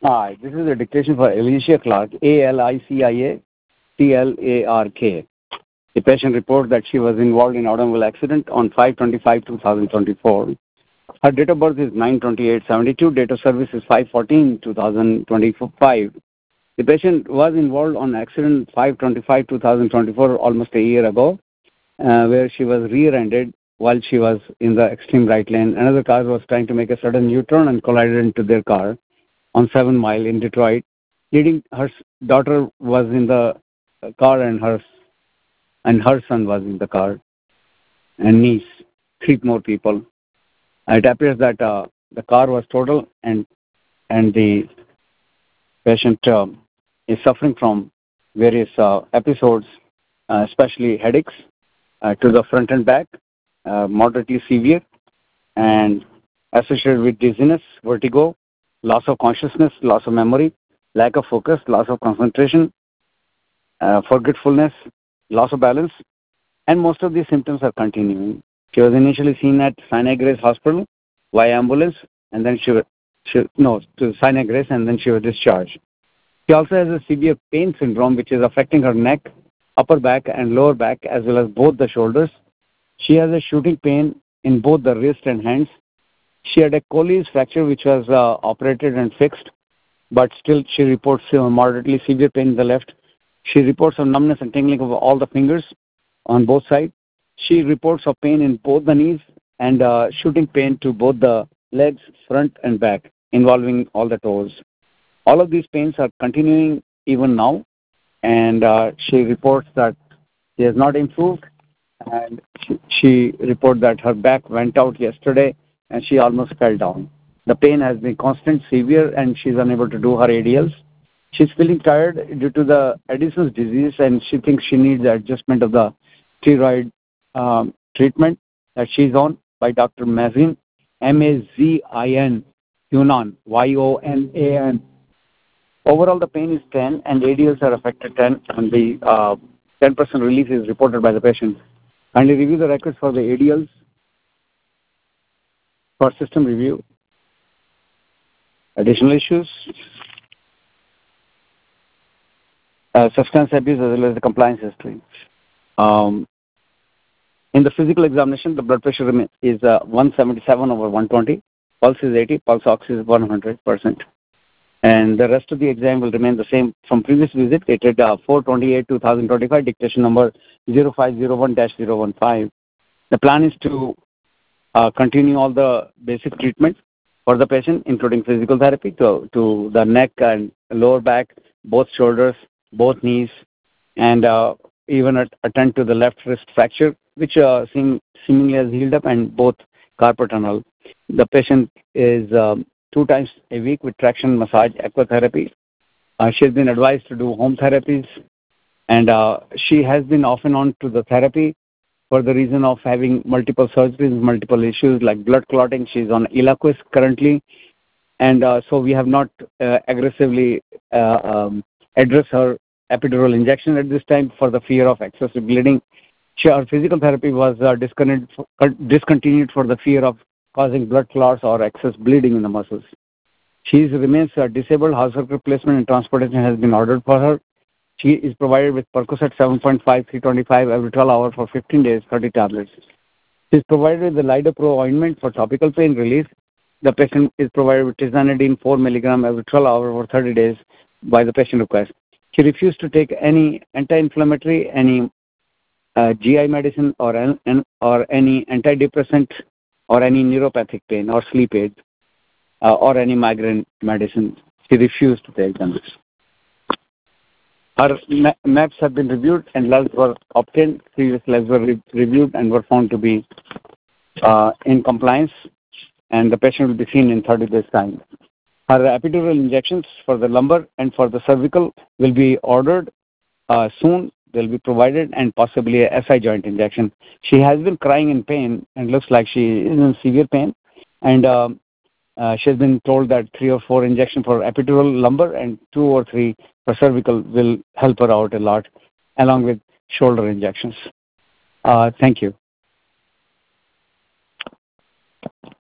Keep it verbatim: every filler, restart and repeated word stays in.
Hi, this is a dictation for Alicia Clark, A L I C I A C L A R K. The patient reports that she was involved in automobile accident on five twenty-five twenty twenty-four. Her date of birth is nine twenty-eight seventy-two. Date of service is five fourteen twenty twenty-five. The patient was involved on accident five twenty-five twenty twenty-four almost a year ago, uh, where she was rear-ended while she was in the extreme right lane. Another car was trying to make a sudden U-turn and collided into their car on seven Mile in Detroit. Leading her daughter was in the car, and her and her son was in the car, and niece, three more people. It appears that uh, the car was total, and and the patient uh, is suffering from various uh, episodes, uh, especially headaches uh, to the front and back, uh, moderately severe, and associated with dizziness, vertigo, loss of consciousness, loss of memory, lack of focus, loss of concentration, uh, forgetfulness, loss of balance, and most of these symptoms are continuing. She was initially seen at Sinai Grace Hospital by ambulance, and then she was, she, no, to Sinai Grace, and then she was discharged. She also has a severe pain syndrome, which is affecting her neck, upper back, and lower back, as well as both the shoulders. She has a shooting pain in both the wrist and hands. She had a Colles fracture, which was uh, operated and fixed, but still she reports uh, moderately severe pain in the left. She reports of numbness and tingling of all the fingers on both sides. She reports of pain in both the knees and uh, shooting pain to both the legs, front and back, involving all the toes. All of these pains are continuing even now, and uh, she reports that she has not improved, and she, she reports that her back went out yesterday and she almost fell down. The pain has been constant, severe, and she's unable to do her A D Ls. She's feeling tired due to the Addison's disease, and she thinks she needs adjustment of the steroid um, treatment that she's on by Doctor Mazin, M A Z I N, Yunan, Y O N A N. Overall, the pain is ten, and A D Ls are affected ten, and the uh, ten percent relief is reported by the patient. Kindly review the records for the A D Ls for system review. Additional issues, uh, substance abuse as well as the compliance history. Um, in the physical examination, the blood pressure is uh, one seventy-seven over one twenty, pulse is eighty, pulse ox is one hundred percent. And the rest of the exam will remain the same from previous visit, dated uh, four twenty-eight twenty twenty-five, dictation number zero five zero one dash zero one five. The plan is to uh, continue all the basic treatment for the patient, including physical therapy to, to the neck and lower back, both shoulders, both knees, and uh, even at, attend to the left wrist fracture, which uh, seem, seemingly has healed up, and both carpal tunnel. The patient is um, two times a week with traction massage, aquatherapy. Uh, she has been advised to do home therapies, and uh, she has been off and on to the therapy for the reason of having multiple surgeries, multiple issues like blood clotting. She's on Eliquis currently, and uh, so we have not uh, aggressively uh, um, addressed her epidural injection at this time for the fear of excessive bleeding. She, her physical therapy was uh, discontinued, for, discontinued for the fear of causing blood clots or excess bleeding in the muscles. She remains uh, disabled. House replacement and transportation has been ordered for her. She is provided with Percocet seven point five, three twenty-five every twelve hours for fifteen days, thirty tablets. She is provided with the Lidopro ointment for topical pain relief. The patient is provided with tizanidine four milligram every twelve hours for thirty days by the patient request. She refused to take any anti-inflammatory, any uh, G I medicine, or, an, or any antidepressant, or any neuropathic pain, or sleep aid, uh, or any migraine medicine. She refused to take them. Her ma- maps have been reviewed and labs were obtained. Previous labs were re- reviewed and were found to be uh, in compliance, and the patient will be seen in thirty days' time. Her epidural injections for the lumbar and for the cervical will be ordered uh, soon. They'll be provided, and possibly a S I joint injection. She has been crying in pain and looks like she is in severe pain, and um, uh, she has been told that three or four injections for epidural lumbar and two or three for cervical will help her out a lot, along with shoulder injections. Uh, thank you.